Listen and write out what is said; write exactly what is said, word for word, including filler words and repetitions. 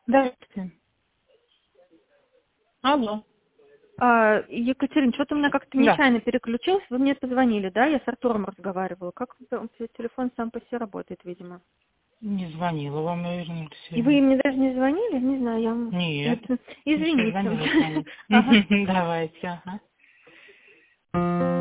Здравствуйте. Алло. А, Екатерина, что-то у меня как-то Да. нечаянно переключилось. Вы мне позвонили, да? Я с Артуром разговаривала. Как это? Телефон сам по себе работает, видимо. Не звонила вам, наверное, И вы сегодня. мне даже не звонили? Не знаю, я... вам- Нет. Это- Еще звонила с Извините. вами. Ага. Давайте, ага.